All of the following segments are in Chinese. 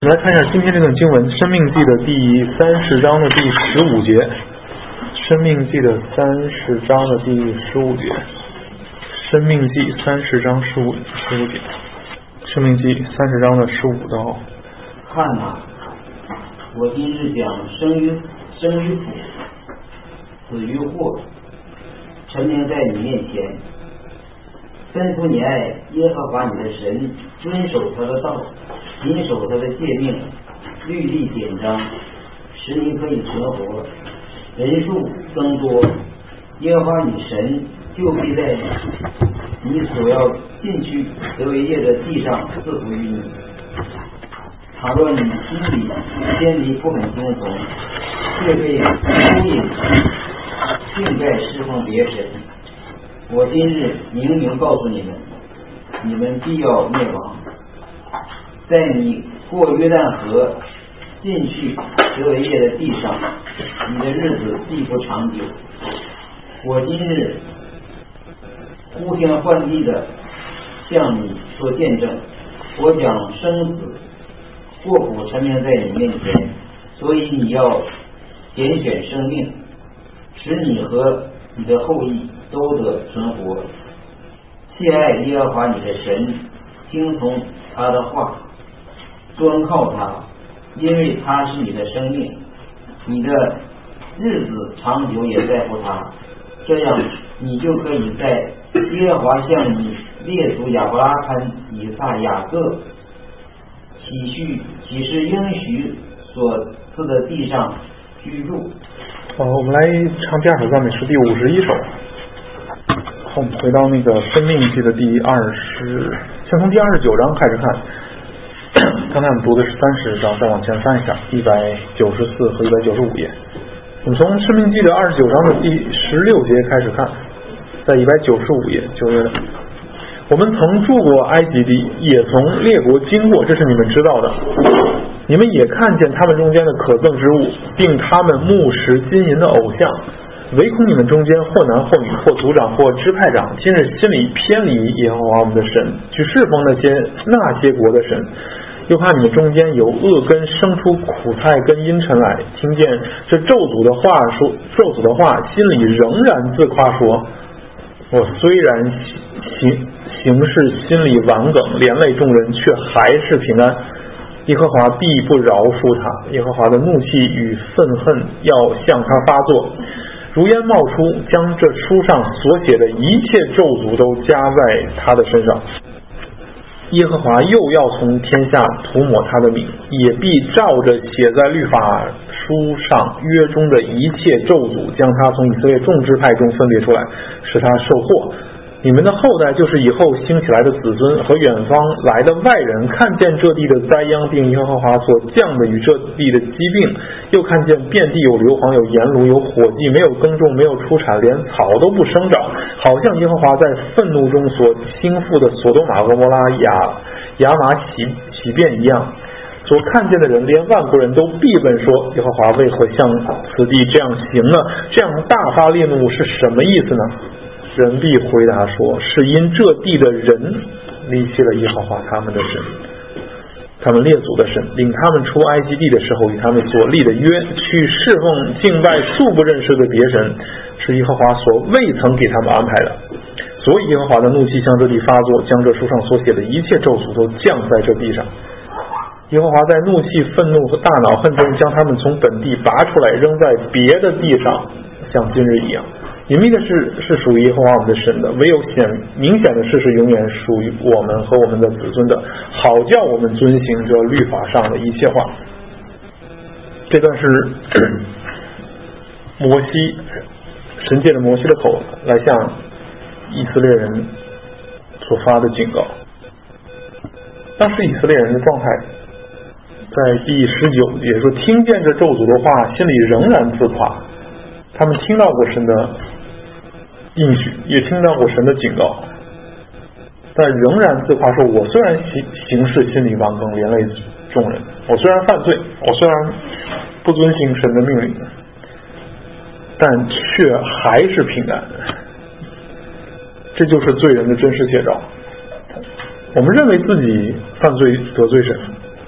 们来看一下今天这段经文，《申命记》的第30章的第15节，《申命记》的30章的第15节，《申命记》30章15节，《申命记》30章的15到。 看哪，我今日将生于父，死于祸，陈明在你面前，吩咐你爱耶和华你的神，遵守他的道，谨守他的诫命、律例典章，使你可以存活，人数增多，耶和华你神就必在你所要进去得为业的地上赐福于你。倘若你心里偏离不肯听从，却被勾引敬拜侍奉别神，我今日明明告诉你们，你们必要灭亡。在你过约旦河进去得为业的地上，你的日子必不长久。我今日呼天唤地的向你所见证，我将生死祸福陈明在你面前，所以你要拣选生命，使你和你的后裔都得存活。切爱耶和华你的神，听从他的话，专靠他，因为他是你的生命，你的日子长久也在乎他。这样你就可以在耶和华向你列祖亚伯拉罕、以撒、雅各启示应许所赐的地上居住。 我们来唱第二首赞美诗第51首。我们回到那个《申命记》的先从第29章开始看。刚才我们读的是30章，再往前翻一下，194和195页。我们从《申命记》的29章的第16节开始看，在195页9页。我们曾住过埃及地，也从列国经过，这是你们知道的。你们也看见他们中间的可憎之物，并他们木石金银的偶像，唯恐你们中间或男或女，或族长或支派长，今日心里偏离耶和华我们的神，去侍奉那些国的神，又怕你们中间有恶根生出苦菜跟阴沉来，听见这咒诅的话，心里仍然自夸说，我虽然行事心里顽梗，连累众人，却还是平安。耶和华必不饶恕他，耶和华的怒气与愤恨要向他发作，如烟冒出，将这书上所写的一切咒诅都加在他的身上。耶和华又要从天下涂抹他的名，也必照着写在律法书上约中的一切咒诅，将他从以色列众支派中分别出来，使他受祸。你们的后代就是以后兴起来的子孙和远方来的外人，看见这地的灾殃，并耶和华所降的与这地的疾病，又看见遍地有硫磺，有盐炉，有火迹，没有耕种，没有出产，连草都不生长，好像耶和华在愤怒中所倾覆的所多玛、蛾摩拉、亚玛起变一样。所看见的人，连万国人都必问说，耶和华为何向此地这样行呢？这样大发烈怒是什么意思呢？人必回答说，是因这地的人离弃了耶和华他们的神，他们列祖的神，领他们出埃及地的时候与他们所立的约，去侍奉敬拜素不认识的别神，是耶和华所未曾给他们安排的。所以耶和华的怒气向这地发作，将这书上所写的一切咒诅都降在这地上。耶和华在怒气、愤怒和大恼恨中，将他们从本地拔出来，扔在别的地上，像今日一样。隐秘的事是属于耶和华我们的神的，唯有明显的事是永远属于我们和我们的子孙的，好叫我们遵行这律法上的一切话。这段是摩西，神借着摩西的口来向以色列人所发的警告。当时以色列人的状态，在第19节说，听见这咒诅的话，心里仍然自夸。他们听到过神的应许，也听到过神的警告，但仍然自夸说，我虽然行事心里顽梗，连累众人，我虽然犯罪，我虽然不遵行神的命令，但却还是平安。这就是罪人的真实写照。我们认为自己犯罪得罪神，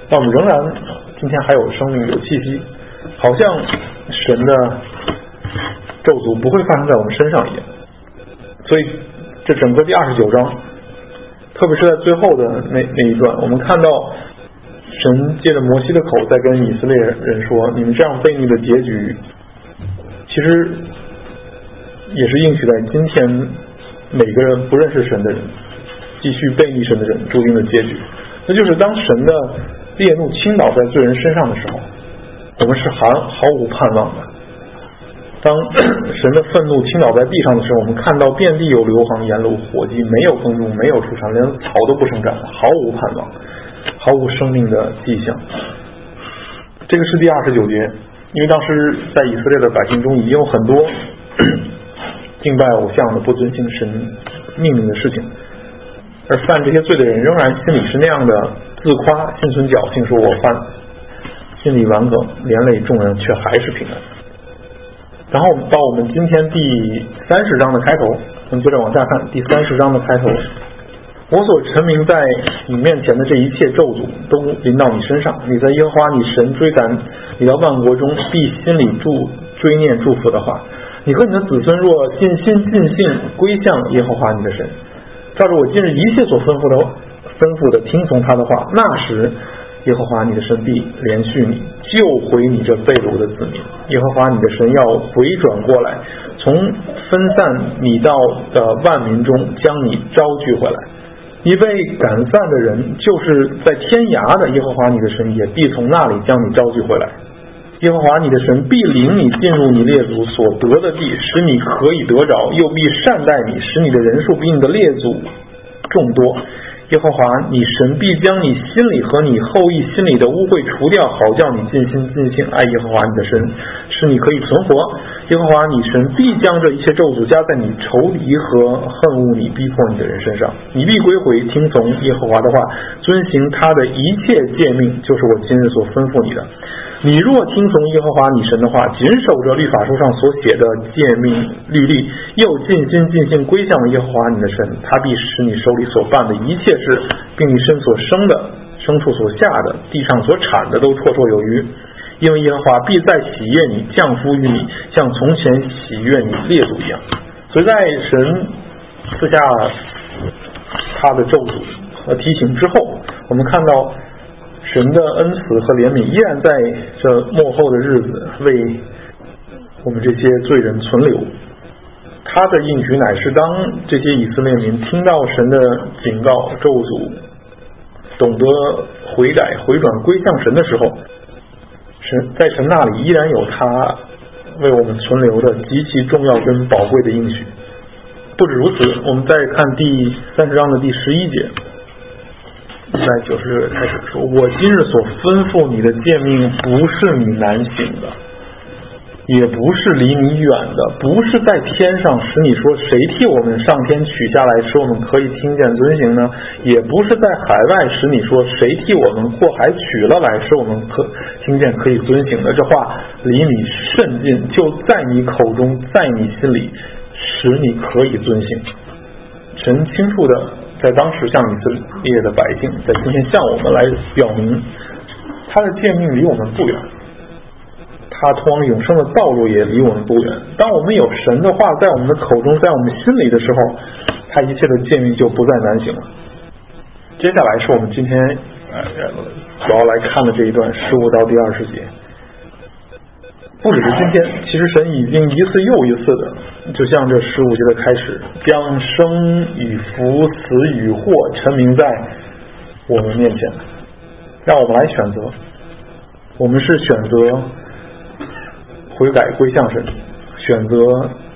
但我们仍然今天还有生命有气息，好像神的咒诅不会发生在我们身上一样。所以这整个第29章，特别是在最后的那一段，我们看到神借着摩西的口在跟以色列人说，你们这样悖逆的结局其实也是应许在今天每个人不认识神的人继续悖逆神的人注定的结局。那就是当神的烈怒倾倒在罪人身上的时候，我们是毫无盼望的。当神的愤怒倾倒在地上的时候，我们看到遍地有硫磺、盐炉、火鸡，没有耕种，没有出产，连草都不生长，毫无盼望，毫无生命的迹象。这个是第29节，因为当时在以色列的百姓中已经有很多敬拜偶像的、不遵行神命令的事情，而犯这些罪的人仍然心里是那样的自夸、心存侥幸，说我犯，心里顽梗，连累众人，却还是平安。然后到我们今天第30章的开头，我们接着往下看第30章的开头，我所陈明在你面前的这一切咒诅都临到你身上，你在耶和华你神追赶你到万国中，必心里追念祝福的话，你和你的子孙若尽心尽性归向耶和华你的神，照着我今日一切所吩咐的听从他的话，那时耶和华你的神必连续你，救回你这被掳的子民。耶和华你的神要回转过来，从分散你到的万民中将你招聚回来。你被赶散的人，就是在天涯的耶和华你的神也必从那里将你招聚回来。耶和华你的神必领你进入你列祖所得的地，使你可以得着，又必善待你，使你的人数比你的列祖众多。耶和华你神必将你心里和你后裔心里的污秽除掉，好叫你尽心尽性爱耶和华你的神，使你可以存活。耶和华你神必将这一切咒诅加在你仇敌和恨恶你逼迫你的人身上，你必归回听从耶和华的话，遵行他的一切诫命，就是我今日所吩咐你的。你若听从耶和华你神的话，谨守着律法书上所写的诫命律例，又尽心尽性归向耶和华你的神，他必使你手里所办的一切事，并你身所生的、牲畜所下的、地上所产的都绰绰有余。因为耶和华必再喜悦你，降福于你，像从前喜悦你列祖一样。所以在神赐下他的咒诅和提醒之后，我们看到神的恩慈和怜悯依然在这末后的日子为我们这些罪人存留。他的应许乃是当这些以色列民听到神的警告咒诅，懂得悔改回转归向神的时候，在神那里依然有他为我们存留的极其重要跟宝贵的应许。不止如此，我们再看第30章的第11节，在90开始说，我今日所吩咐你的诫命不是你难行的，也不是离你远的，不是在天上使你说谁替我们上天取下来使我们可以听见遵行呢，也不是在海外使你说谁替我们过海取了来使我们听见可以遵行的。这话离你甚近，就在你口中，在你心里，使你可以遵行。神清楚的在当时向以色列的百姓，在今天向我们来表明他的诫命离我们不远，他通往永生的道路也离我们不远。当我们有神的话在我们的口中，在我们心里的时候，他一切的诫命就不再难行了。接下来是我们今天主要来看的这一段15到第20节。不只是今天，其实神已经一次又一次的，就像这15节的开始，将生与福、死与祸陈明在我们面前，让我们来选择。我们是选择悔改归向神，选择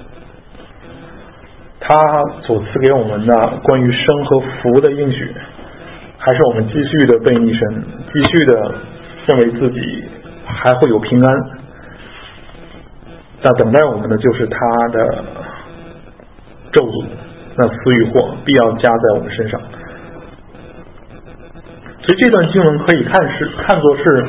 他所赐给我们的关于生和福的应许，还是我们继续的悖逆神，继续的认为自己还会有平安，但等待我们的就是他的咒诅，那死与祸必要加在我们身上。所以这段经文可以看作是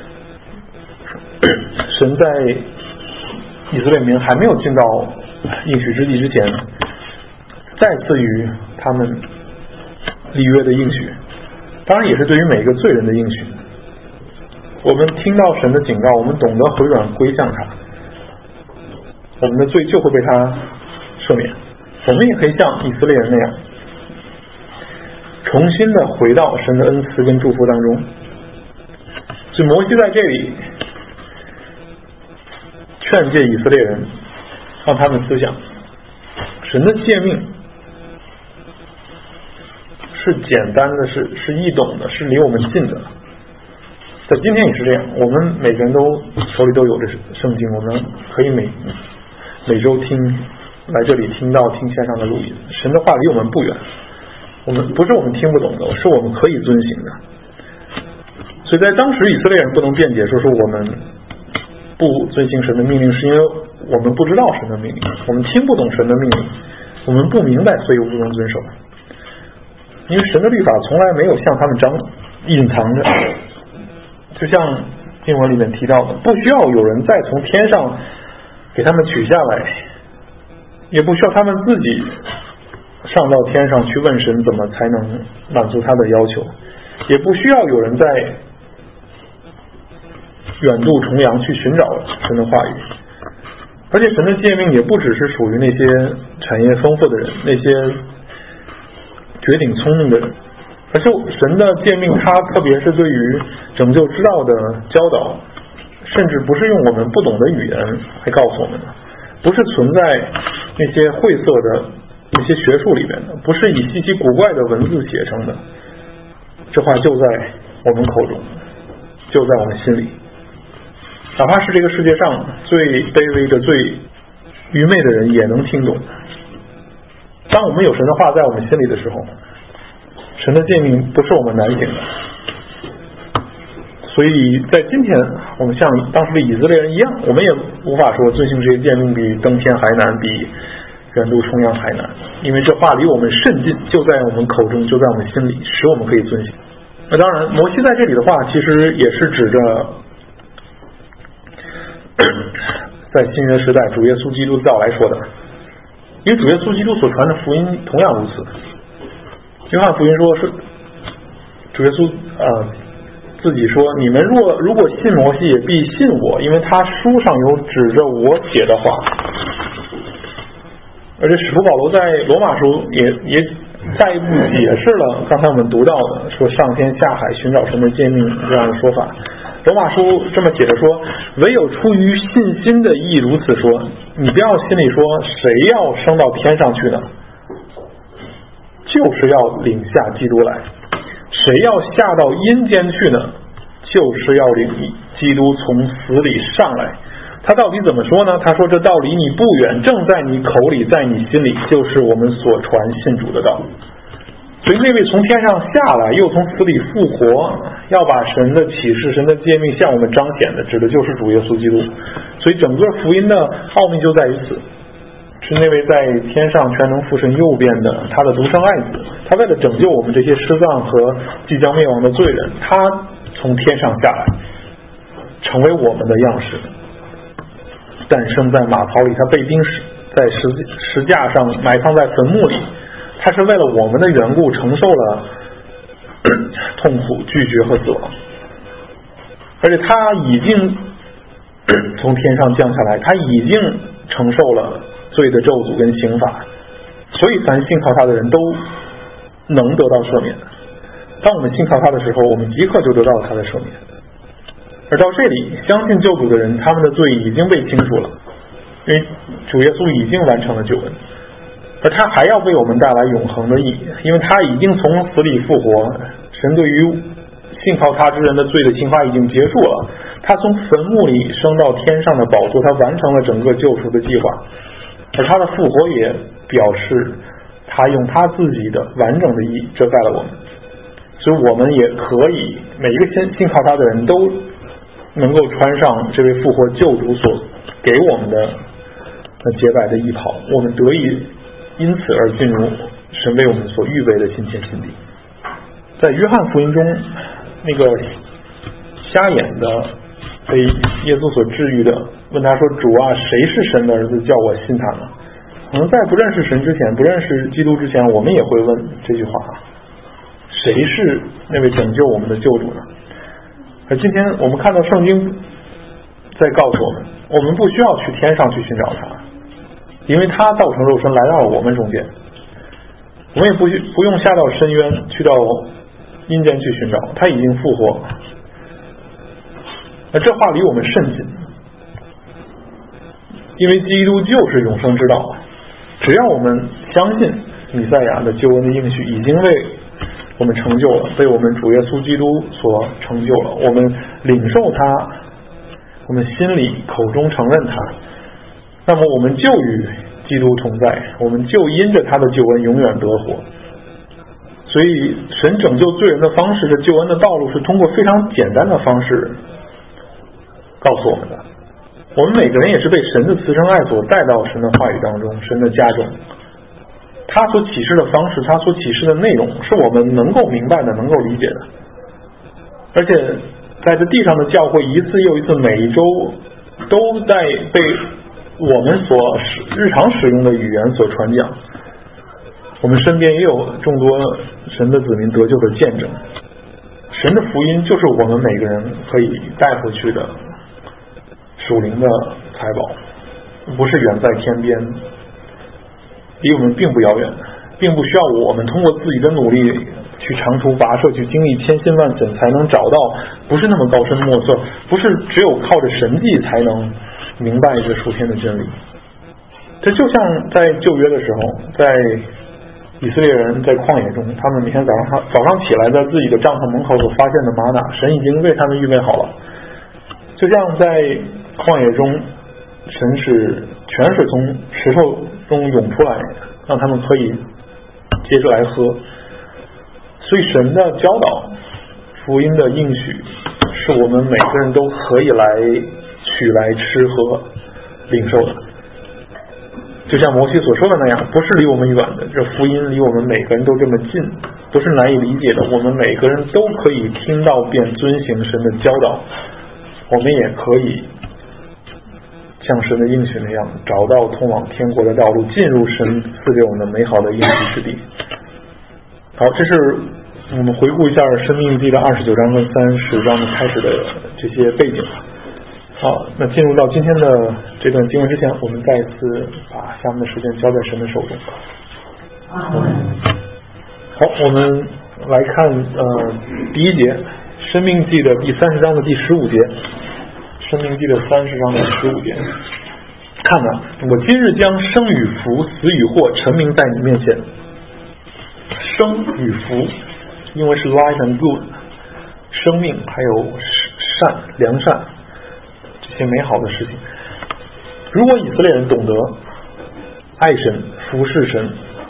神在以色列民还没有进到应许之地之前，再次与他们立约的应许，当然也是对于每个罪人的应许。 我们听到神的警告，我们懂得回转归向他，我们的罪就会被他赦免。我们也可以像以色列人那样，重新的回到神的恩赐跟祝福当中。所以摩西在这里劝诫以色列人，让他们思想神的诫命是简单的，是易懂的，是离我们近的。在今天也是这样，我们每个人都手里都有着圣经，我们可以每周来这里听线上的录音。神的话离我们不远，我们不是我们听不懂的，是我们可以遵行的。所以在当时以色列人不能辩解说我们不遵行神的命令，是因为我们不知道神的命令，我们听不懂神的命令，我们不明白，所以不能遵守。因为神的律法从来没有向他们隐藏着，就像经文里面提到的，不需要有人再从天上给他们取下来，也不需要他们自己上到天上去问神怎么才能满足他的要求，也不需要有人在远渡重洋去寻找神的话语。而且神的诫命也不只是属于那些产业丰富的人，那些绝顶聪明的人，而是神的诫命它特别是对于拯救之道的教导，甚至不是用我们不懂的语言来告诉我们的，不是存在那些晦涩的那些学术里面的，不是以稀奇古怪的文字写成的，这话就在我们口中，就在我们心里。哪怕是这个世界上最卑微的最愚昧的人也能听懂。当我们有神的话在我们心里的时候，神的诫命不是我们难行的。所以在今天我们像当时的以色列人一样，我们也无法说遵行这些诫命比登天还难，比远渡重洋还难，因为这话离我们甚近，就在我们口中，就在我们心里，使我们可以遵行。那当然摩西在这里的话其实也是指着在新约时代主耶稣基督的到来说的，因为主耶稣基督所传的福音同样如此。约翰福音说是主耶稣自己说，你们如果信摩西也必信我，因为他书上有指着我写的话。而且使徒保罗在罗马书也再一步解释了刚才我们读到的说上天下海寻找神的诫命这样的说法。罗马书这么写着说，唯有出于信心的义如此说，你不要心里说谁要升到天上去呢，就是要领下基督来，谁要下到阴间去呢，就是要领基督从死里上来。他到底怎么说呢？他说这道离你不远，正在你口里，在你心里，就是我们所传信主的道。所以那位从天上下来又从死里复活，要把神的启示神的诫命向我们彰显的，指的就是主耶稣基督。所以整个福音的奥秘就在于此，是那位在天上全能父神右边的他的独生爱子，他为了拯救我们这些失丧和即将灭亡的罪人，他从天上下来成为我们的样式，诞生在马槽里，他被钉死在石架上，埋葬在坟墓里，他是为了我们的缘故承受了痛苦、拒绝和死亡。而且他已经从天上降下来，他已经承受了罪的咒诅跟刑罚，所以凡信靠他的人都能得到赦免。当我们信靠他的时候，我们即刻就得到他的赦免。而到这里，相信救主的人，他们的罪已经被清除了，因为主耶稣已经完成了救恩，而他还要为我们带来永恒的义，因为他已经从死里复活。神对于信靠他之人的罪的刑罚已经结束了，他从坟墓里升到天上的宝座，他完成了整个救赎的计划。而他的复活也表示他用他自己的完整的义遮盖了我们，所以我们也可以每一个信靠他的人都能够穿上这位复活救主所给我们的洁白的衣袍，我们得以因此而进入神为我们所预备的新天新地。在约翰福音中，那个瞎眼的被耶稣所治愈的问他说，主啊，谁是神的儿子，叫我信他呢？可能在不认识神之前，不认识基督之前，我们也会问这句话，谁是那位拯救我们的救主呢？ 而今天我们看到圣经在告诉我们，我们不需要去天上去寻找他，因为他道成肉身来到了我们中间，我们也不用下到深渊去到阴间去寻找，他已经复活。那这话离我们甚近，因为基督就是永生之道，只要我们相信弥赛亚的救恩的应许已经为我们成就了，被我们主耶稣基督所成就了，我们领受他，我们心里口中承认他，那么我们就与基督同在，我们就因着他的救恩永远得活。所以神拯救罪人的方式，这救恩的道路是通过非常简单的方式告诉我们的。我们每个人也是被神的慈生爱所带到神的话语当中，神的家中，他所启示的方式，他所启示的内容是我们能够明白的，能够理解的。而且在这地上的教会一次又一次，每一周都在被我们所日常使用的语言所传讲，我们身边也有众多神的子民得救的见证。神的福音就是我们每个人可以带回去的属灵的财宝，不是远在天边，离我们并不遥远，并不需要我们通过自己的努力去长途跋涉，去经历千辛万险才能找到，不是那么高深莫测，不是只有靠着神迹才能明白这属天的真理。这就像在旧约的时候，在以色列人在旷野中，他们每天早上起来在自己的帐篷门口所发现的玛瑙，神已经为他们预备好了。就像在旷野中，神使泉水从石头中涌出来，让他们可以接着来喝。所以神的教导，福音的应许，是我们每个人都可以来取来吃喝领受的。就像摩西所说的那样，不是离我们远的，这福音离我们每个人都这么近，不是难以理解的，我们每个人都可以听到便遵行神的教导，我们也可以像神的应许那样找到通往天国的道路，进入神赐给我们的美好的应许之地。好，这是我们回顾一下申命记的29章跟30章的开始的这些背景。好，那进入到今天的这段经文之前，我们再一次把下面的时间交在神的手中。好，我们来看第一节，申命记的第30章的第15节，申命记的30章的15节。看哪，我今日将生与福、死与祸陈明在你面前。生与福，因为是 life and good， 生命还有善、良善这些美好的事情。如果以色列人懂得爱神、服侍神，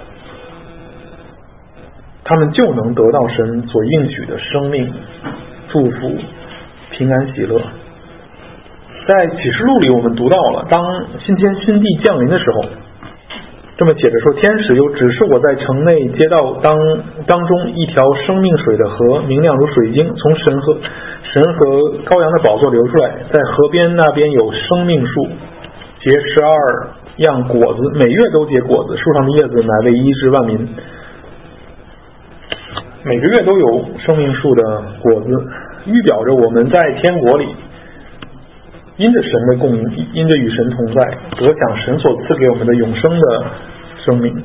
他们就能得到神所应许的生命、祝福、平安、喜乐。在启示录里我们读到了，当新天新地降临的时候，这么写着说，天使又指示我在城内街道当中一条生命水的河，明亮如水晶，从神和羔羊的宝座流出来，在河边那边有生命树，结12样果子，每月都结果子，树上的叶子乃为医治万民。每个月都有生命树的果子，预表着我们在天国里因着神的供应，因着与神同在，得享神所赐给我们的永生的生命。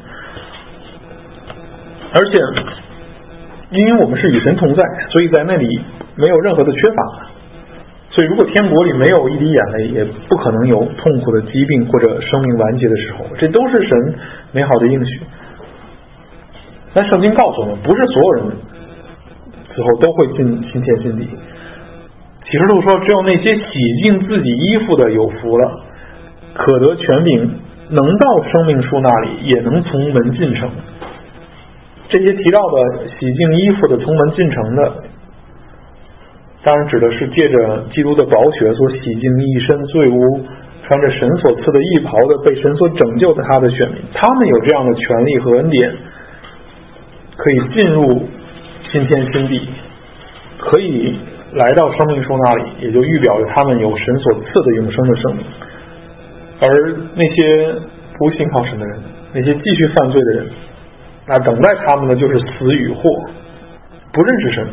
而且因为我们是与神同在，所以在那里没有任何的缺乏。所以如果天国里没有一滴眼泪，也不可能有痛苦的疾病或者生命完结的时候，这都是神美好的应许。但圣经告诉我们，不是所有人此后都会进新天新地。启示录说，只有那些洗净自己衣服的有福了，可得权柄，能到生命树那里，也能从门进城。这些提到的洗净衣服的从门进城的，当然指的是借着基督的宝血所洗净一身罪污，穿着神所赐的义袍的，被神所拯救的他的选民，他们有这样的权利和恩典，可以进入新天新地，可以来到生命树那里，也就预表着他们有神所赐的永生的生命。而那些不信靠神的人，那些继续犯罪的人，那等待他们的就是死与祸，不认识神，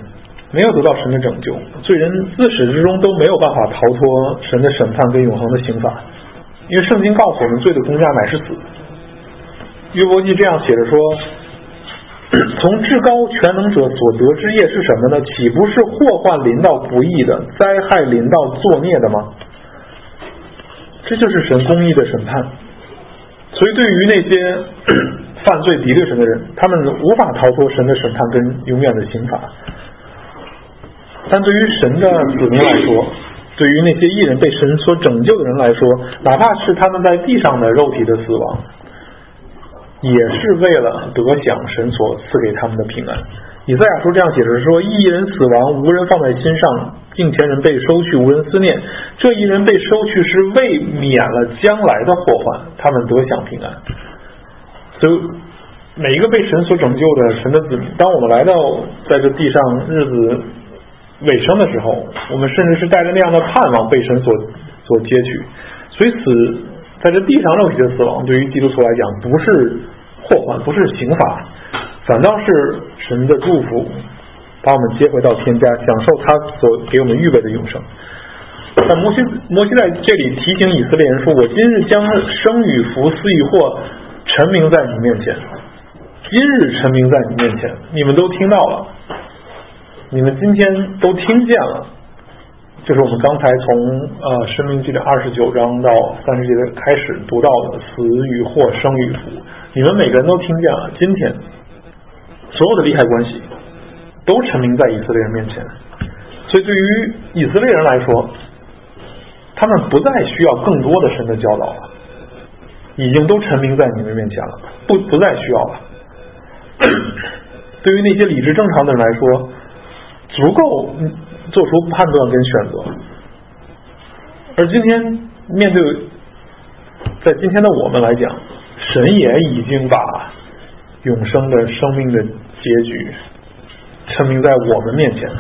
没有得到神的拯救，罪人自始至终都没有办法逃脱神的审判跟永恒的刑罚，因为圣经告诉我们罪的工价乃是死。约伯记这样写着说，从至高全能者所得之业是什么呢？岂不是祸患临到不义的，灾害临到作孽的吗？这就是神公义的审判。所以对于那些犯罪敌对神的人，他们无法逃脱神的审判跟永远的刑罚。但对于神的子民来说，对于那些义人被神所拯救的人来说，哪怕是他们在地上的肉体的死亡，也是为了得享神所赐给他们的平安。以赛亚书这样写着说，义人死亡无人放在心上，敬虔人被收去无人思念。这义人被收去是为免了将来的祸患，他们得享平安。所以每一个被神所拯救的神的子民，当我们来到在这地上日子尾声的时候，我们甚至是带着那样的盼望被神所接取。所以死在这地上肉体的死亡，对于基督徒来讲不是祸患，不是刑罚，反倒是神的祝福，把我们接回到天家，享受他所给我们预备的永生。但摩西在这里提醒以色列人说，我今日将生与福、死与祸陈明在你面前，今日陈明在你面前，你们都听到了，你们今天都听见了。就是我们刚才从申命记的29章到30节的开始读到的死与祸、生与福，你们每个人都听见了。今天所有的利害关系都陈明在以色列人面前，所以对于以色列人来说，他们不再需要更多的神的教导了，已经都陈明在你们面前了，不再需要了。对于那些理智正常的人来说，足够做出判断跟选择。而今天面对在今天的我们来讲，神也已经把永生的生命的结局陈明在我们面前。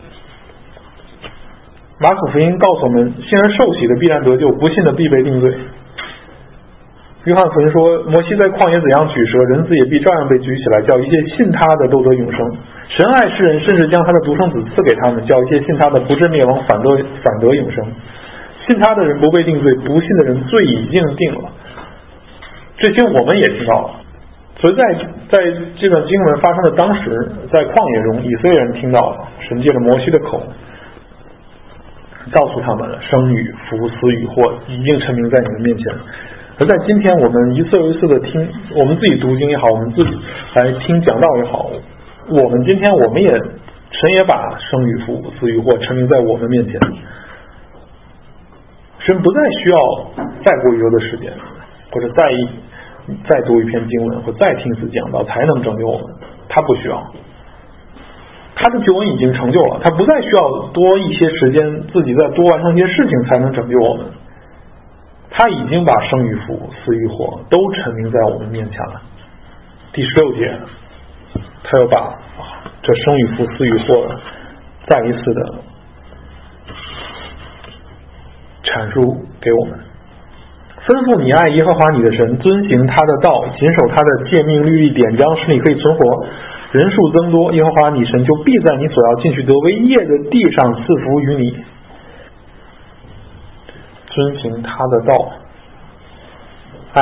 马可福音告诉我们，信而受洗的必然得救，不信的必被定罪。约翰福音说，摩西在旷野怎样举蛇，人子也必照样被举起来，叫一切信他的都得永生。神爱世人，甚至将他的独生子赐给他们，叫一切信他的不至灭亡，反得永生。信他的人不被定罪，不信的人罪已经定了。这些我们也知道了。所以在这段经文发生的当时，在旷野中，以色列人听到了神借着摩西的口告诉他们了，生与福、死与祸已经陈明在你们面前。而在今天，我们一次又一次的听，我们自己读经也好，我们自己来听讲道也好，我们今天神也把生与福、死与祸陈明在我们面前。神不再需要再过一周的时间，或者再读一篇经文，或再听一次讲道才能拯救我们，他不需要。他的救恩已经成就了，他不再需要多一些时间，自己再多完成一些事情才能拯救我们。他已经把生与福、死与祸都陈明在我们面前了。第16节，他又把这生与福、死与祸再一次的阐述给我们。吩咐你爱耶和华你的神，遵行他的道，谨守他的诫命、律例、典章，使你可以存活，人数增多，耶和华你神就必在你所要进去得为业的地上赐福于你。遵行他的道，爱，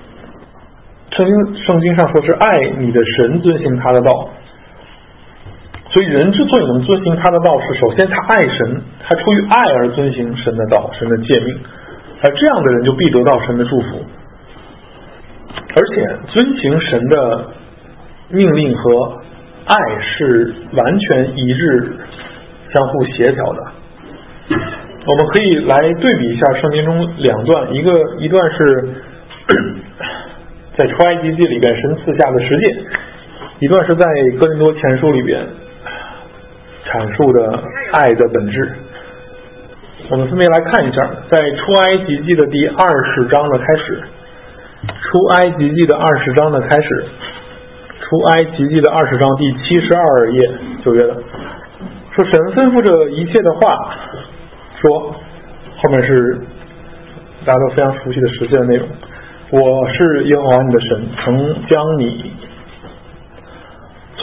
圣经上说是爱你的神，遵行他的道。所以人之所以能遵行他的道，是首先他爱神，他出于爱而遵行神的道、神的诫命，而这样的人就必得到神的祝福。而且遵行神的命令和爱是完全一致、相互协调的。我们可以来对比一下圣经中两段，一段是在出埃及记里边神赐下的十诫，一段是在哥林多前书里边阐述的爱的本质。我们分别来看一下，在出埃及记的第20章的开始，出埃及记的20章的开始，出埃及记的20章第72页9页的说，神吩咐着一切的话，说后面是大家都非常熟悉的实践的内容，我是耶和华你的神，曾将你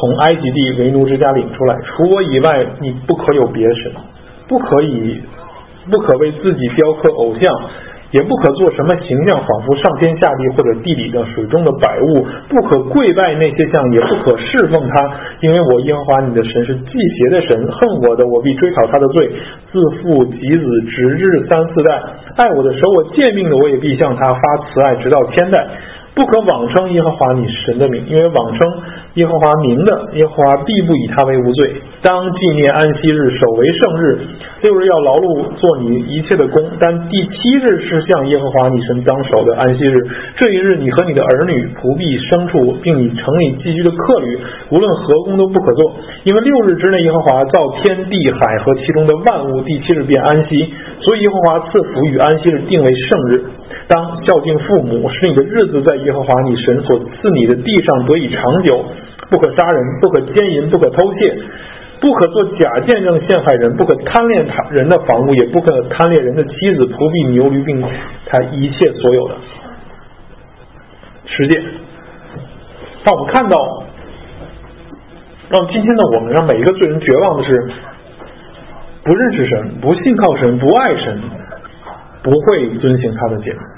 从埃及地为奴之家领出来，除我以外你不可有别神，不可为自己雕刻偶像，也不可做什么形象，仿佛上天下地或者地里的水中的百物，不可跪拜那些像，也不可侍奉他，因为我耶和华你的神是忌邪的神，恨我的，我必追讨他的罪，自父及子直至三四代，爱我的，守我诫命的，我也必向他发慈爱，直到千代。不可妄称耶和华你神的名，因为妄称耶和华名的，耶和华必不以他为无罪。当纪念安息日，守为圣日，6日要劳碌做你一切的工，但第7日是向耶和华你神当守的安息日。这一日你和你的儿女、仆婢、牲畜，并你城里寄居的客旅，无论何工都不可做，因为6日之内耶和华造天地海和其中的万物，第7日便安息，所以耶和华赐福与安息日定为圣日。当孝敬父母，使你的日子在耶和华你神所赐你的地上得以长久。不可杀人，不可奸淫，不可偷窃，不可做假见证陷害人，不可贪恋人的房屋，也不可贪恋人的妻子、仆婢、牛驴，并他一切所有的。10诫。当我们看到让今天的我们，让每一个罪人绝望的是，不认识神，不信靠神，不爱神，不会遵行他的诫命，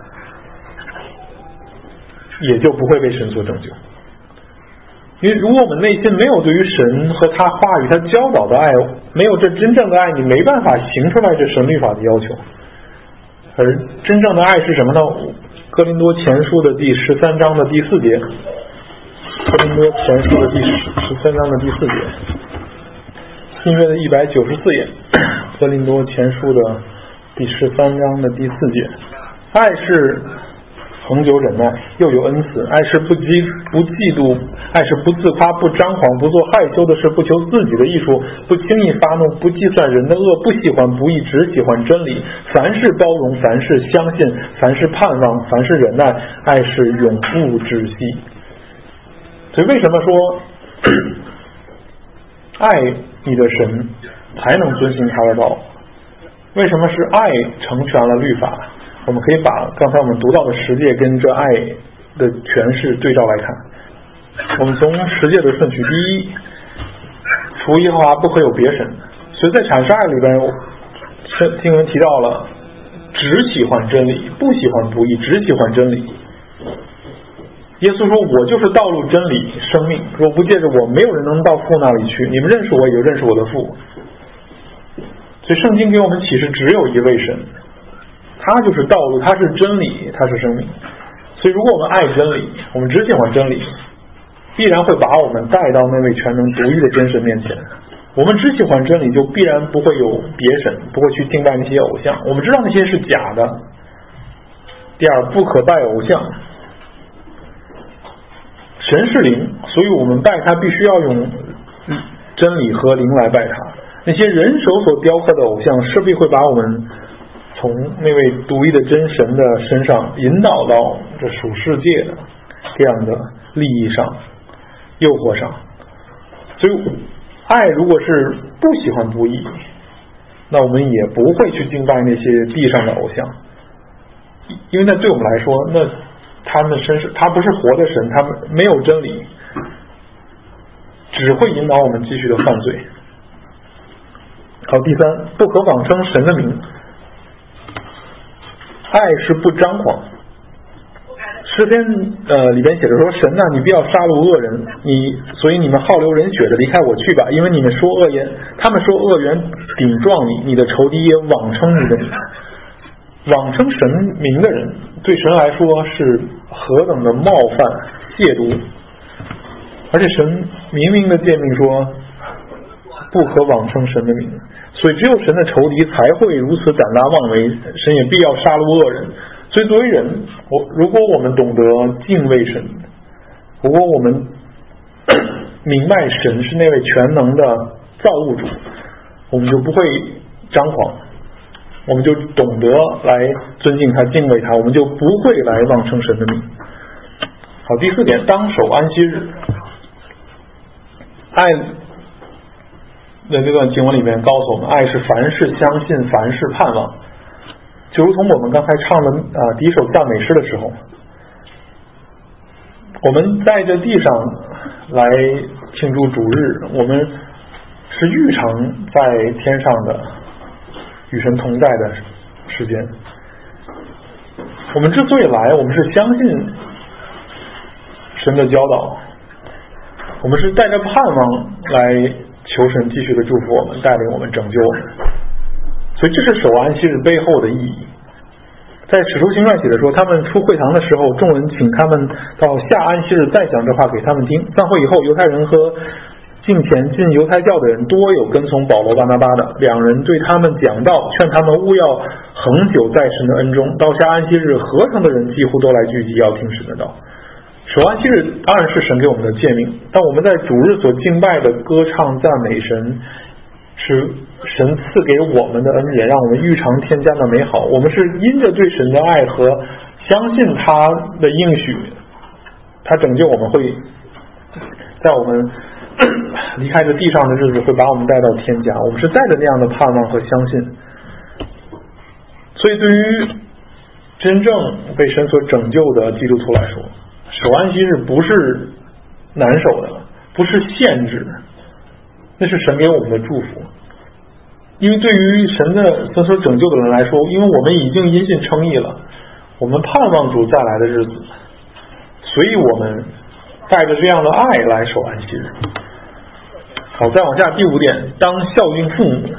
也就不会被神所拯救。因为如果我们内心没有对于神和他话语他教导的爱，没有这真正的爱，你没办法行出来这神律法的要求。而真正的爱是什么呢？哥林多前书的第13章的第4节，哥林多前书的第13章的第4节，新约的194页，哥林多前书的第13章的第4节，爱是恒久忍耐，又有恩慈，爱是不嫉妒，爱是不自夸，不张狂，不做害羞的事，不求自己的益处，不轻易发怒，不计算人的恶，不喜欢不义，只喜欢真理。凡事包容，凡事相信，凡事盼望，凡事忍耐，爱是永不止息。所以为什么说爱你的神才能遵行他的道？为什么是爱成全了律法？我们可以把刚才我们读到的10诫跟这爱的诠释对照来看。我们从10诫的顺序，第一，除耶和华不可有别神。所以在阐释爱里边，经文提到了只喜欢真理，不喜欢不义，只喜欢真理。耶稣说，我就是道路真理生命，若不借着我，没有人能到父那里去，你们认识我，也认识我的父。所以圣经给我们启示只有一位神，他就是道路，他是真理，他是生命。所以如果我们爱真理，我们只喜欢真理，必然会把我们带到那位全能独一的真神面前。我们只喜欢真理，就必然不会有别神，不会去敬拜那些偶像。我们知道那些是假的。第二，不可拜偶像。神是灵，所以我们拜他必须要用真理和灵来拜他。那些人手所雕刻的偶像，势必会把我们从那位独一的真神的身上引导到这属世界的这样的利益上、诱惑上。所以爱如果是不喜欢不义，那我们也不会去敬拜那些地上的偶像，因为那对我们来说，那他不是活的神，他没有真理，只会引导我们继续的犯罪。好，第三，不可妄称神的名。爱是不张狂。诗篇里边写着说，神啊，你不要杀戮恶人，所以你们好流人血的离开我去吧，因为你们说恶言，他们说恶言顶撞你，你的仇敌也妄称你的名。妄称神名的人，对神来说是何等的冒犯亵渎，而且神明明的诫命说不可妄称神的名，所以只有神的仇敌才会如此胆大妄为，神也必要杀戮恶人。所以作为人，如果我们懂得敬畏神，如果我们明白神是那位全能的造物主，我们就不会张狂，我们就懂得来尊敬他、敬畏他，我们就不会来妄称神的名。好，第4点，当守安息日。爱的这段经文里面告诉我们，爱是凡事相信，凡事盼望。就如同我们刚才唱的第一首赞美诗的时候，我们在这地上来庆祝主日，我们是预尝在天上的与神同在的时间。我们之所以来，我们是相信神的教导，我们是带着盼望来求神继续的祝福我们，带领我们，拯救我们。所以这是守安息日背后的意义。在使徒行传写的说，他们出会堂的时候，众人请他们到下安息日再讲这话给他们听。散会以后，犹太人和敬虔进犹太教的人多有跟从保罗巴拿巴的，两人对他们讲道，劝他们务要恒久在神的恩中。到下安息日，合成的人几乎都来聚集，要听神的道。守安息日当然是神给我们的诫命，但我们在主日所敬拜的歌唱赞美神，是神赐给我们的恩典，让我们预尝天家的美好。我们是因着对神的爱和相信他的应许，他拯救我们，会在我们离开这地上的日子会把我们带到天家。我们是带着那样的盼望和相信。所以对于真正被神所拯救的基督徒来说，守安息日不是难守的，不是限制，那是神给我们的祝福。因为对于神所拯救的人来说，因为我们已经因信称义了，我们盼望主再来的日子，所以我们带着这样的爱来守安息日。好，再往下第5点，当孝敬父母。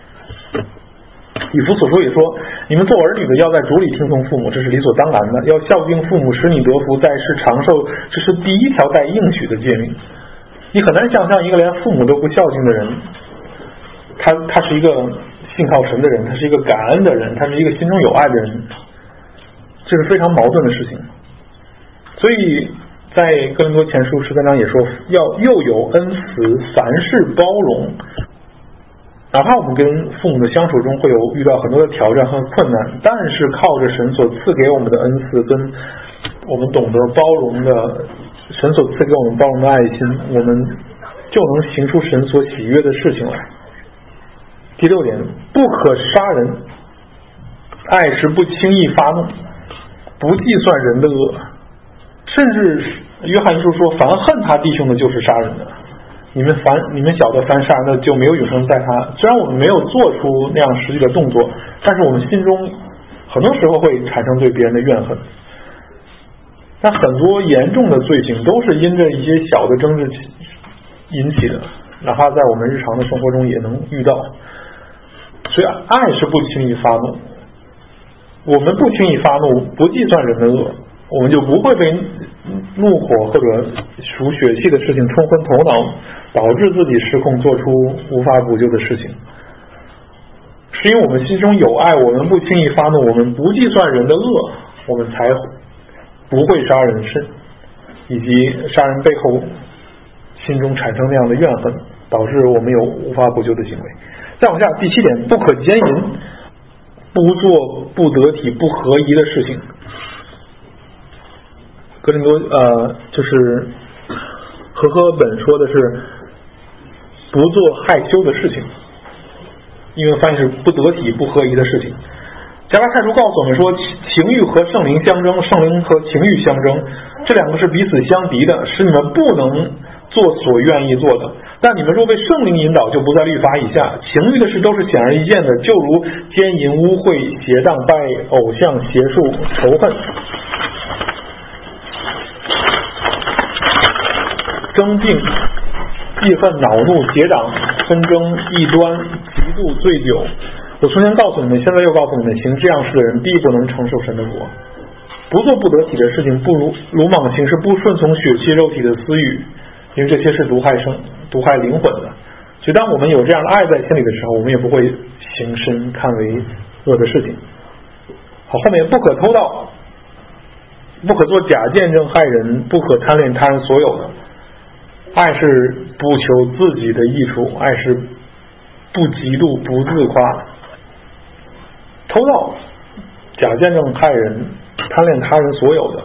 以弗所书也说，你们做儿女的要在主里听从父母，这是理所当然的，要孝敬父母，使你得福，在世长寿，这是第一条带应许的诫命。你很难想象一个连父母都不孝敬的人，他是一个信靠神的人，他是一个感恩的人，他是一个心中有爱的人，这是非常矛盾的事情。所以在哥林多前书13章也说，要又有恩慈，凡事包容。哪怕我们跟父母的相处中会有遇到很多的挑战和困难，但是靠着神所赐给我们的恩赐，跟我们懂得包容的神所赐给我们包容的爱心，我们就能行出神所喜悦的事情来。第6点，不可杀人，爱是不轻易发怒，不计算人的恶，甚至约翰一书说，凡恨他弟兄的就是杀人的。你们晓得凡杀人的就没有永生在他。虽然我们没有做出那样实际的动作，但是我们心中很多时候会产生对别人的怨恨。但很多严重的罪行都是因着一些小的争执引起的，哪怕在我们日常的生活中也能遇到。所以爱是不轻易发怒，我们不轻易发怒，不计算人的恶，我们就不会被怒火或者属血气的事情冲昏头脑，导致自己失控，做出无法补救的事情。是因为我们心中有爱，我们不轻易发怒，我们不计算人的恶，我们才不会杀人身，以及杀人背后心中产生那样的怨恨，导致我们有无法补救的行为。再往下第7点，不可奸淫，不做不得体不合宜的事情。哥林多就是和合本说的是不做害羞的事情，因为翻译是不得体不合宜的事情。加拉太书告诉我们说，情欲和圣灵相争，圣灵和情欲相争，这两个是彼此相敌的，使你们不能做所愿意做的。但你们若被圣灵引导，就不在律法以下。情欲的事都是显而易见的，就如奸淫、污秽、邪荡、拜偶像、邪术、仇恨、争竞、记恨、恼怒、结党、纷争、异端、嫉妒、醉酒。我从前告诉你们，现在又告诉你们，行这样事的人必不能承受神的国。不做不得体的事情，不如鲁莽行事，不顺从血气肉体的私欲，因为这些是毒害灵魂的。所以当我们有这样的爱在心里的时候，我们也不会行神看为恶的事情。好，后面不可偷盗，不可做假见证害人，不可贪恋他人所有的。爱是不求自己的益处，爱是不嫉妒不自夸。偷盗、假见证害人，贪恋他人所有的。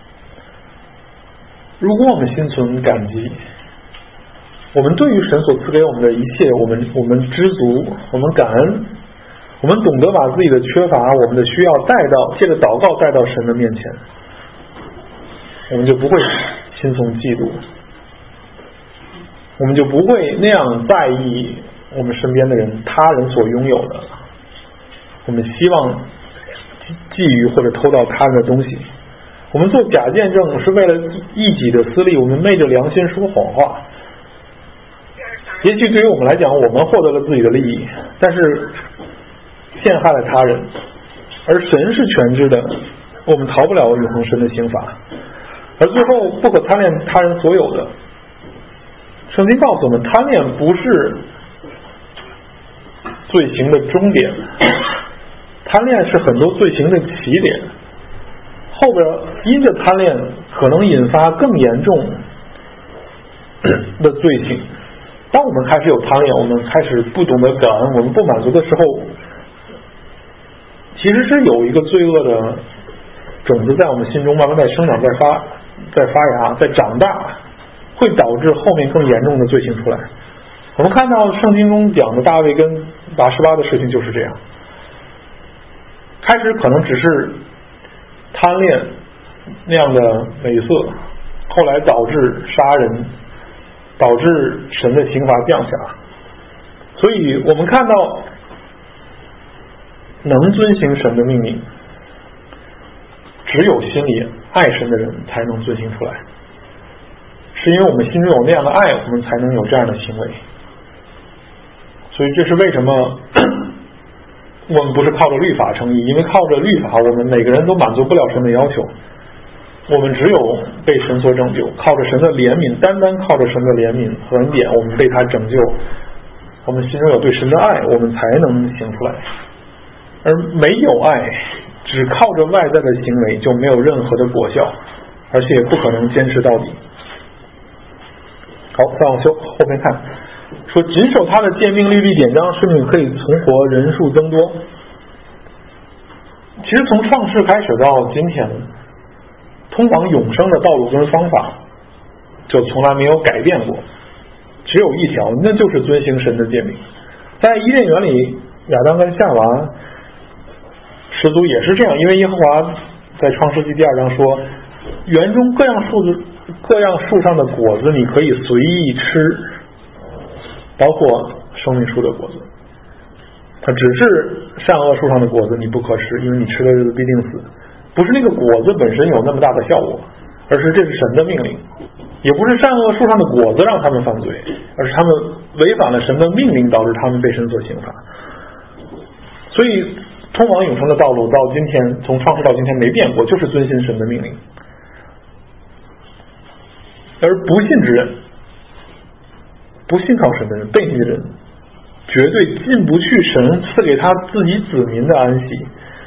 如果我们心存感激，我们对于神所赐给我们的一切，我们知足，我们感恩，我们懂得把自己的缺乏，我们的需要借着祷告带到神的面前，我们就不会心存嫉妒。 我们就不会那样在意我们身边的人他人所拥有的，我们希望觊觎或者偷到他人的东西。我们做假见证是为了一己的私利，我们昧着良心说谎话。也许对于我们来讲，我们获得了自己的利益，但是陷害了他人，而神是全知的，我们逃不了永恒神的刑罚。而最后不可贪恋他人所有的，圣经告诉我们，贪恋不是罪行的终点，贪恋是很多罪行的起点，后边因着贪恋可能引发更严重的罪行。当我们开始有贪恋，我们开始不懂得感恩，我们不满足的时候，其实是有一个罪恶的种子在我们心中慢慢在生长，在发芽，在长大，会导致后面更严重的罪行出来。我们看到圣经中讲的大卫跟拔示巴的事情就是这样，开始可能只是贪恋那样的美色，后来导致杀人，导致神的刑罚降下。所以我们看到能遵行神的命令，只有心里爱神的人才能遵行出来，是因为我们心中有那样的爱，我们才能有这样的行为。所以这是为什么我们不是靠着律法称义，因为靠着律法我们每个人都满足不了神的要求，我们只有被神所拯救，靠着神的怜悯，单单靠着神的怜悯和恩典，我们被他拯救，我们心中有对神的爱，我们才能行出来。而没有爱，只靠着外在的行为，就没有任何的果效，而且也不可能坚持到底。好，再往后面看，说谨守他的诫命律例典章，使你可以存活，人数增多。其实从创世开始到今天，通往永生的道路跟方法就从来没有改变过，只有一条，那就是遵行神的诫命。在伊甸园里，亚当跟夏娃始祖也是这样，因为耶和华在创世纪第2章说，园中各样树上的果子你可以随意吃，包括生命树的果子，它只是善恶树上的果子你不可吃，因为你吃的日子必定死。不是那个果子本身有那么大的效果，而是这是神的命令。也不是善恶树上的果子让他们犯罪，而是他们违反了神的命令，导致他们被神所刑罚。所以通往永生的道路到今天，从创世到今天没变过，就是遵行神的命令。而不信之人，不信靠神的人，悖逆的人，绝对进不去神赐给他自己子民的安息。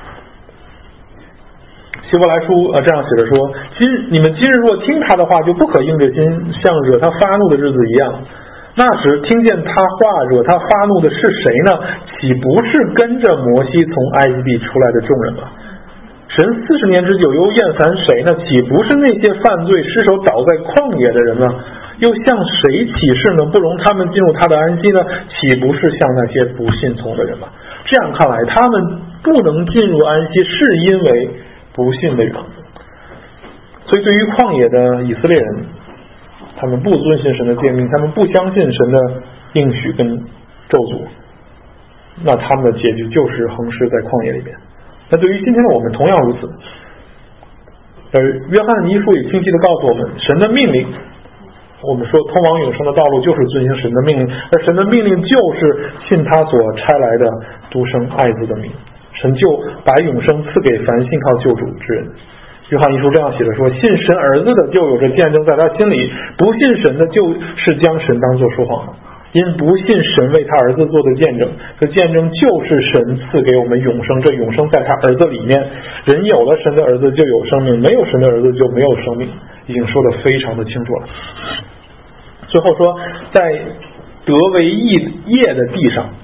希伯来书这样写着说，你们今日若听他的话，就不可硬着心，像惹他发怒的日子一样。那时听见他话惹他发怒的是谁呢？岂不是跟着摩西从埃及地出来的众人吗？神40年之久又厌烦谁呢？岂不是那些犯罪失手倒在旷野的人吗？又向谁起誓呢？不容他们进入他的安息呢？岂不是向那些不信从的人吗？这样看来，他们不能进入安息，是因为不信的缘故。所以对于旷野的以色列人，他们不遵行神的诫命，他们不相信神的应许跟咒诅，那他们的结局就是横尸在旷野里边。那对于今天的我们同样如此。而约翰的遗书也清晰地告诉我们，神的命令，我们说通往永生的道路就是遵行神的命令，而神的命令就是信他所差来的独生爱子的名，神就把永生赐给凡信靠救主之人。约翰一书这样写着说，信神儿子的就有这见证在他心里，不信神的就是将神当作说谎的，因不信神为他儿子做的见证，这见证就是神赐给我们永生，这永生在他儿子里面，人有了神的儿子就有生命，没有神的儿子就没有生命，已经说得非常的清楚了。最后说，在得为业的地上，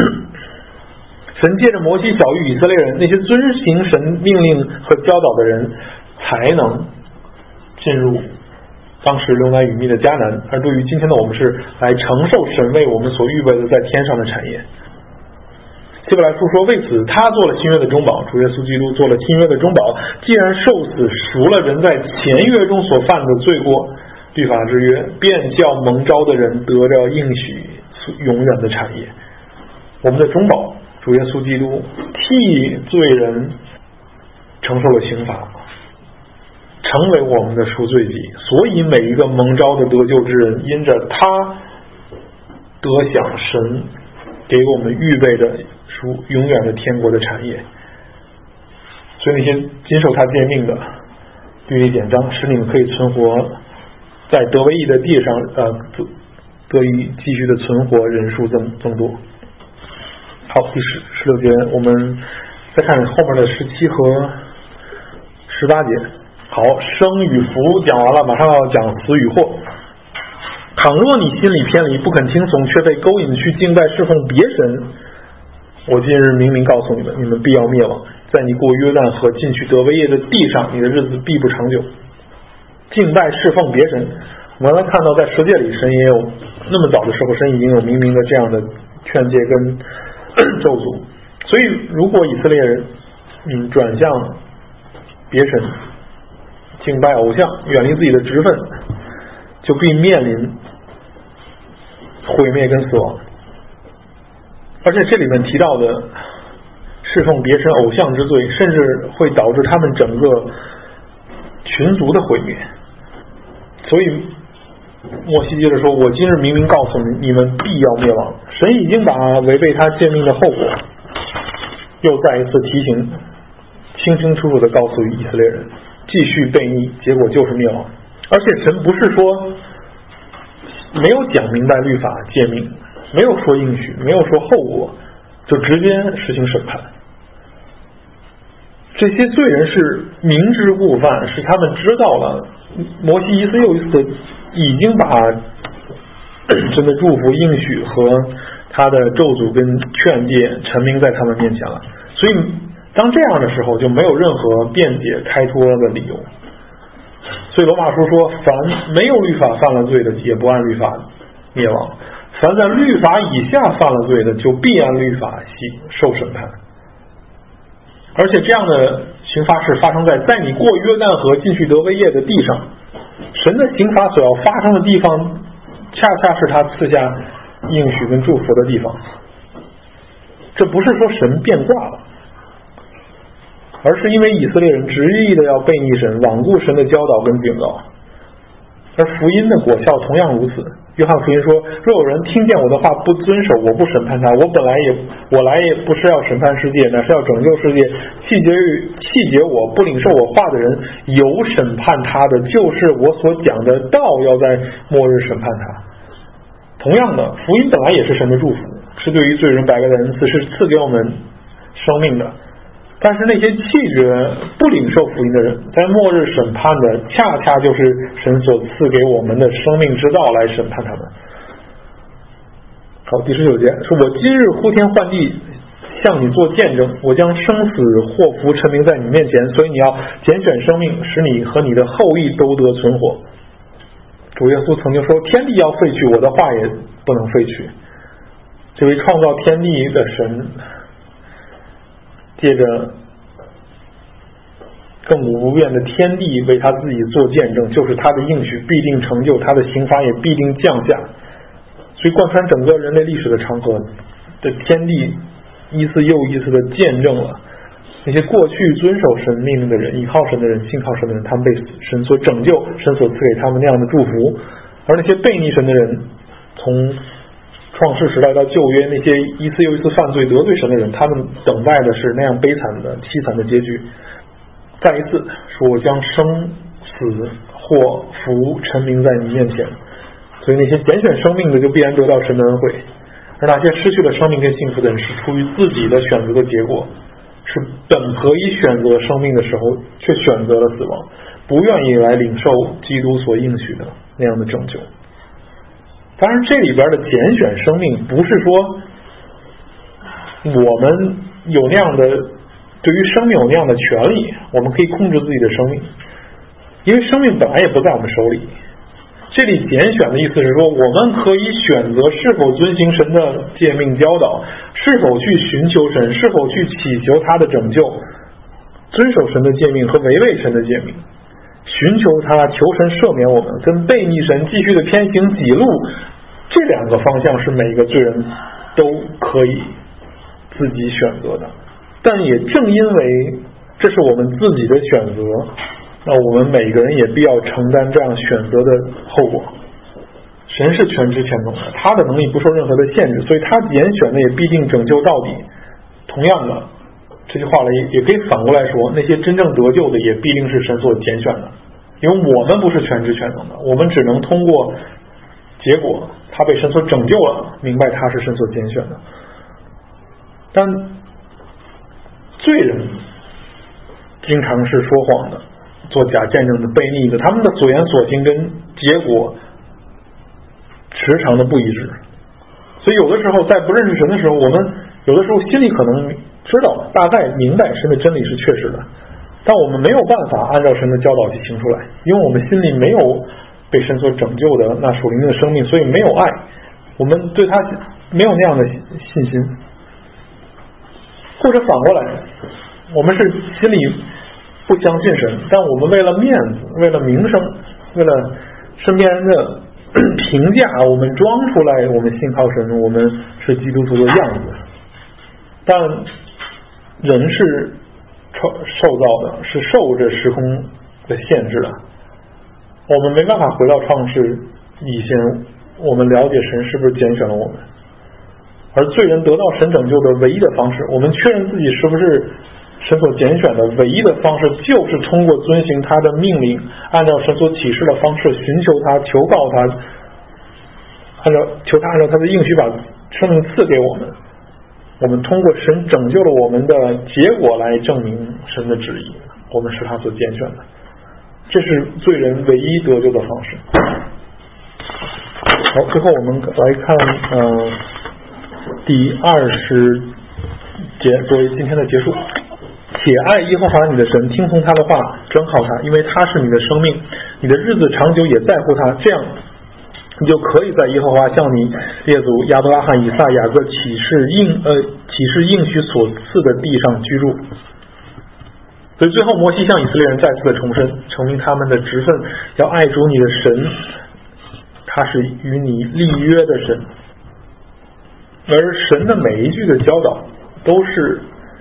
神借着摩西晓谕以色列人，那些遵行神命令和教导的人才能进入当时流奶与蜜的迦南，而对于今天的我们是来承受神为我们所预备的在天上的产业。希伯来书说，为此他做了新约的中保，主耶稣基督做了新约的中保，既然受死赎了人在前约中所犯的罪过， 律法之约，便叫蒙召的人得着应许永远的产业。我们的中保主耶稣基督替罪人承受了刑罚，成为我们的赎罪祭，所以每一个蒙召的得救之人，因着他得享神给我们预备的属永远的天国的产业。所以那些谨守他诫命的，律例典章，使你们可以存活在得为义的地上，得以继续的存活，人数增多。好，第16节，我们再看后面的17和18节。好，生与福讲完了，马上要讲死与祸。倘若你心里偏离，不肯听从，却被勾引去敬拜侍奉别神，我今日明明告诉你们，你们必要灭亡。在你过约旦河进去得为业的地上，你的日子必不长久。敬拜侍奉别神，我们来看到在世界里，神也有那么早的时候，神已经有明明的这样的劝诫跟咒诅。所以如果以色列人转向别神，敬拜偶像，远离自己的职分，就必面临毁灭跟死亡。而且这里面提到的侍奉别神偶像之罪，甚至会导致他们整个群族的毁灭。所以摩西接着说，我今日明明告诉你，你们必要灭亡。神已经把违背他诫命的后果又再一次提醒，清清楚楚地告诉以色列人，继续悖逆，结果就是灭亡。而且神不是说没有讲明白律法诫命，没有说应许，没有说后果，就直接实行审判。这些罪人是明知故犯，是他们知道了摩西一次又一次的已经把神的祝福应许和他的咒诅跟劝诫陈明在他们面前了，所以当这样的时候就没有任何辩解开脱的理由。所以罗马书说，凡没有律法犯了罪的，也不按律法灭亡；凡在律法以下犯了罪的，就必按律法受审判。而且这样的刑罚是发生在你过约旦河进去得为业的地上，神的刑罚所要发生的地方，恰恰是他赐下应许跟祝福的地方。这不是说神变卦了，而是因为以色列人执意的要悖逆神，罔顾神的教导跟警告。而福音的果效同样如此。约翰福音说，若有人听见我的话不遵守，我不审判他。我来也不是要审判世界，乃是要拯救世界。弃绝我不领受我话的人，有审判他的，就是我所讲的道要在末日审判他。同样的，福音本来也是神的祝福，是对于罪人百倍的恩赐，是赐给我们生命的。但是那些弃绝不领受福音的人，在末日审判的恰恰就是神所赐给我们的生命之道来审判他们。好，第19节说，我今日呼天唤地向你做见证，我将生死祸福陈明在你面前，所以你要拣选生命，使你和你的后裔都得存活。主耶稣曾经说，天地要废去，我的话也不能废去。这位创造天地的神，借着亘古不变的天地为他自己做见证，就是他的应许必定成就，他的刑罚也必定降下。所以贯穿整个人类历史的长河的天地，一次又一次的见证了那些过去遵守神命令的人，依靠神的人，信靠神的人，他们被神所拯救，神所赐给他们那样的祝福。而那些悖逆神的人，从创世时代到旧约，那些一次又一次犯罪得罪神的人，他们等待的是那样悲惨的凄惨的结局。再一次说，我将生死祸福陈明在你面前。所以那些拣选生命的就必然得到神的恩惠，而那些失去了生命跟幸福的人，是出于自己的选择的结果，是本可以选择生命的时候却选择了死亡，不愿意来领受基督所应许的那样的拯救。当然这里边的拣选生命不是说我们有那样的对于生命有那样的权利，我们可以控制自己的生命，因为生命本来也不在我们手里。这里拣选的意思是说，我们可以选择是否遵行神的诫命教导，是否去寻求神，是否去祈求他的拯救，遵守神的诫命和违背神的诫命。 寻求他，求神赦免我们，跟背逆神继续的偏行己路，这两个方向是每一个罪人都可以自己选择的。但也正因为这是我们自己的选择，那我们每个人也必要承担这样选择的后果。神是全知全能的，他的能力不受任何的限制，所以他拣选的也必定拯救到底。同样的，这句话呢也可以反过来说，那些真正得救的也必定是神所拣选的，因为我们不是全知全能的，我们只能通过结果他被神所拯救了，明白他是神所拣选的。但罪人经常是说谎的，做假见证的，悖逆的，他们的所言所行跟结果时常的不一致。所以有的时候在不认识神的时候，我们有的时候心里可能知道大概明白神的真理是确实的，但我们没有办法按照神的教导去行出来，因为我们心里没有被神所拯救的那属灵的生命，所以没有爱，我们对他没有那样的信心。或者反过来，我们是心里不相信神，但我们为了面子，为了名声，为了身边人的评价，我们装出来我们信靠神，我们是基督徒的样子。但人是受造的，是受这时空的限制的，我们没办法回到创世以前，我们了解神是不是拣选了我们。而罪人得到神拯救的唯一的方式，我们确认自己是不是神所拣选的唯一的方式，就是通过遵行他的命令，按照神所启示的方式寻求他，求告他，求他按照他的应许把生命赐给我们。我们通过神拯救了我们的结果来证明神的旨意，我们是他所拣选的，这是罪人唯一得救的方式。好，最后我们来看第20节作为今天的结束。且爱耶和华你的神，听从他的话，专靠他，因为他是你的生命，你的日子长久也在乎他，这样你就可以在耶和华向你列祖亚伯拉罕、以撒、雅各启示应许所赐的地上居住。所以最后摩西向以色列人再次的重申，证明他们的职分，要爱主你的神，他是与你立约的神。而神的每一句的教导都是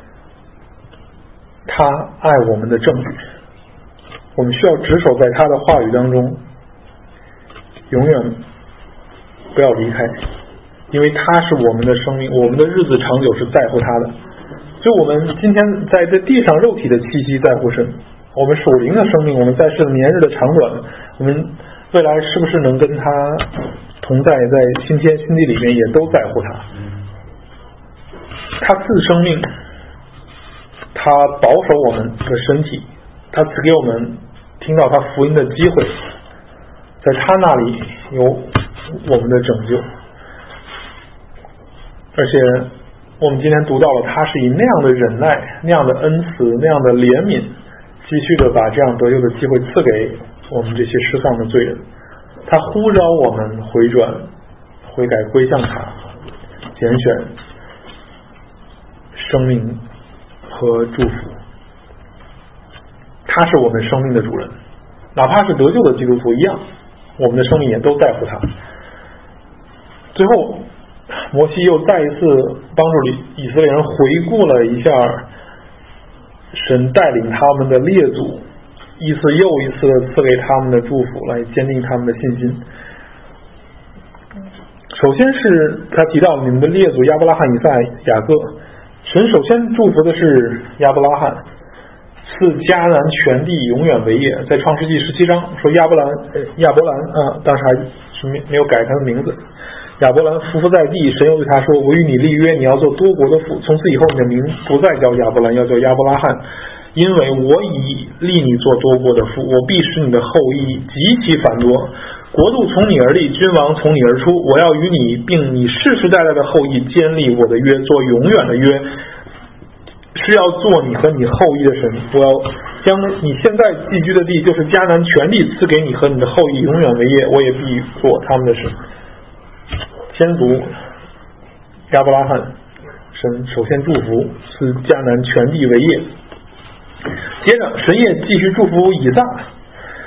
他爱我们的证据，我们需要执守在他的话语当中，永远不要离开，因为他是我们的生命，我们的日子长久是在乎他的。所以我们今天在这地上肉体的气息在乎神，我们属灵的生命，我们在世的年日的长短，我们未来是不是能跟他同在新天新地里面，也都在乎他。他赐生命，他保守我们的身体，他赐给我们听到他福音的机会，在他那里有我们的拯救。而且我们今天读到了他是以那样的忍耐，那样的恩慈，那样的怜悯，继续的把这样得救的机会赐给我们这些失丧的罪人。他呼召我们回转悔改归向他，拣选生命和祝福。他是我们生命的主人，哪怕是得救的基督徒一样，我们的生命也都在乎他。最后摩西又再一次帮助以色列人回顾了一下神带领他们的列祖一次又一次的赐给他们的祝福，来坚定他们的信心。首先是他提到你们的列祖亚伯拉罕、以撒、雅各，神首先祝福的是亚伯拉罕，赐迦南全地永远为业。在创世纪17章说亚伯兰当时还是没有改他的名字，亚伯兰匍匐在地，神又对他说，我与你立约，你要做多国的父，从此以后你的名不再叫亚伯兰，要叫亚伯拉罕，因为我已立你做多国的父，我必使你的后裔极其繁多，国度从你而立，君王从你而出，我要与你并你世世代代的后裔建立我的约，做永远的约，是要做你和你后裔的神。我要将你现在寄居的地，就是迦南全地赐给你和你的后裔永远为业，我也必做他们的神。先祖亚伯拉罕，神首先祝福赐迦南全地为业，接着神也继续祝福以撒，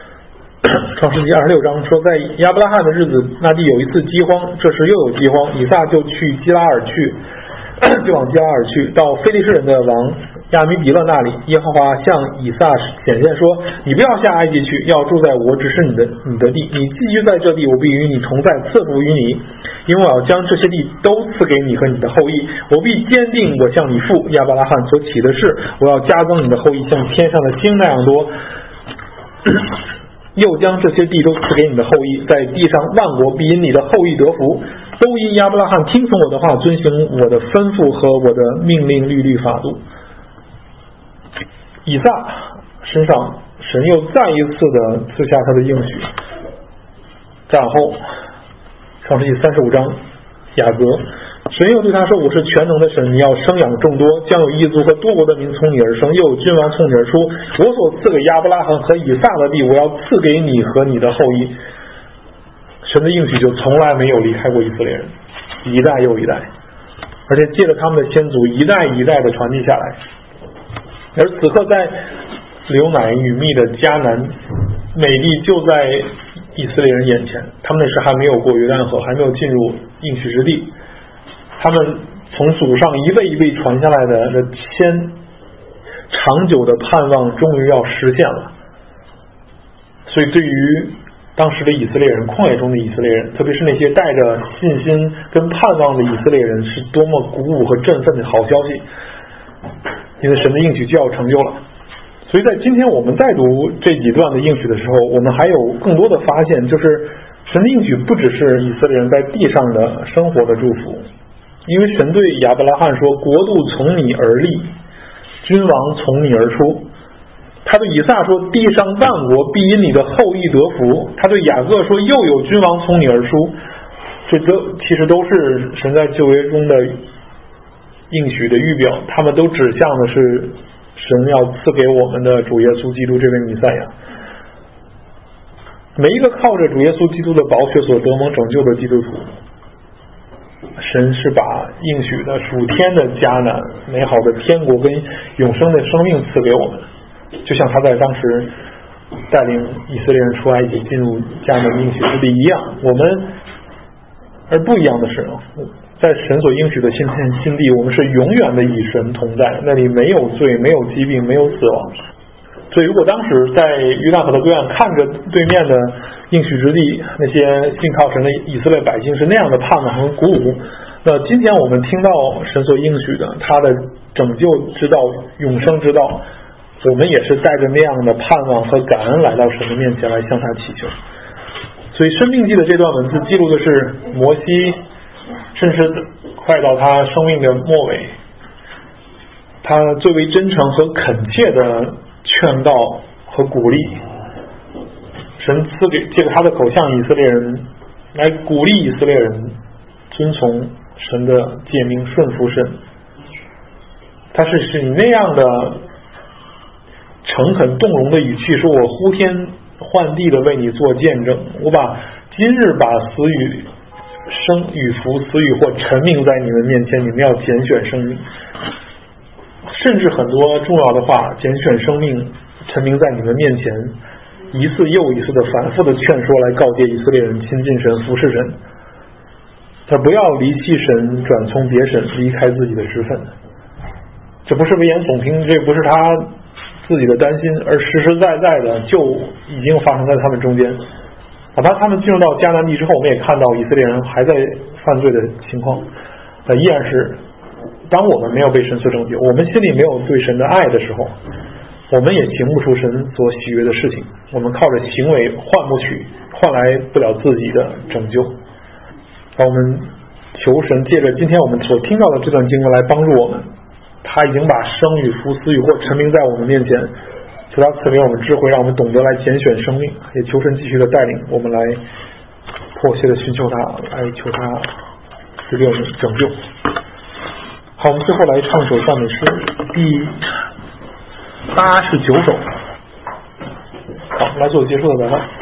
创世纪26章说，在亚伯拉罕的日子，那地有一次饥荒，这时又有饥荒，以撒就去基拉尔去，就往基拉尔去，到非利士人的王亚米比勒那里。耶和华向以撒显现说，你不要下埃及去，要住在我指示你的地，你寄居在这地，我必与你同在，赐福于你，因为我要将这些地都赐给你和你的后裔，我必坚定我向你父亚伯拉罕所起的事，我要加增你的后裔像天上的星那样多，又将这些地都赐给你的后裔，在地上万国必因你的后裔得福，都因亚伯拉罕听从我的话，遵行我的吩咐和我的命令律法度。以撒身上神又再一次的赐下他的应许。再往后创世纪35章，雅各，神又对他说，我是全能的神，你要生养众多，将有异族和多国的民从你而生，又有君王从你而出，我所赐给亚伯拉罕和以撒的地，我要赐给你和你的后裔。神的应许就从来没有离开过以色列人，一代又一代，而且借着他们的先祖一代一代的传递下来。而此刻在流奶与蜜的迦南美地就在以色列人眼前，他们那时还没有过约旦河，还没有进入应许之地，他们从祖上一辈一辈传下来的长久的盼望终于要实现了。所以对于当时的以色列人，旷野中的以色列人，特别是那些带着信心跟盼望的以色列人，是多么鼓舞和振奋的好消息，因为神的应许就要成就了。所以在今天我们再读这几段的应许的时候，我们还有更多的发现，就是神的应许不只是以色列人在地上的生活的祝福，因为神对亚伯拉罕说，国度从你而立，君王从你而出。他对以撒说，地上万国必因你的后裔得福。他对雅各说，又有君王从你而出。这其实都是神在旧约中的应许的预表，他们都指向的是神要赐给我们的主耶稣基督这位弥赛亚。每一个靠着主耶稣基督的宝血所得蒙拯救的基督徒，神是把应许的属天的迦南、美好的天国跟永生的生命赐给我们，就像他在当时带领以色列人出埃及进入迦南应许之地一样。而不一样的是，在神所应许的新天新地，我们是永远的与神同在，那里没有罪，没有疾病，没有死亡。所以如果当时在约旦河的对岸看着对面的应许之地，那些信靠神的以色列百姓是那样的盼望和鼓舞，那今天我们听到神所应许的他的拯救之道、永生之道，我们也是带着那样的盼望和感恩来到神的面前来向他祈求。所以申命记的这段文字记录的是摩西甚至快到他生命的末尾，他最为真诚和恳切的劝告和鼓励，神借着他的口向以色列人来鼓励以色列人遵从神的诫命，顺服神。他是以那样的诚恳动容的语气说，我呼天唤地的为你做见证，我今日把生与福、死与祸陈明在你们面前，你们要拣选生命。甚至很多重要的话，拣选生命陈明在你们面前，一次又一次的反复的劝说来告诫以色列人亲近神、服侍神，他不要离弃神，转从别神，离开自己的职分。这不是危言耸听，这不是他自己的担心，而实实在在的就已经发生在他们中间。哪怕他们进入到迦南地之后，我们也看到以色列人还在犯罪的情况，依然是当我们没有被神所拯救，我们心里没有对神的爱的时候，我们也行不出神所喜悦的事情，我们靠着行为换来不了自己的拯救。让我们求神借着今天我们所听到的这段经文来帮助我们，他已经把生与福、死与祸陈明在我们面前，求他赐给我们智慧，让我们懂得来拣选生命，也求神继续的带领我们来迫切的寻求他，来求他赐给我们拯救。好，我们最后来唱首赞美诗第89首。好，来做结束的祷告。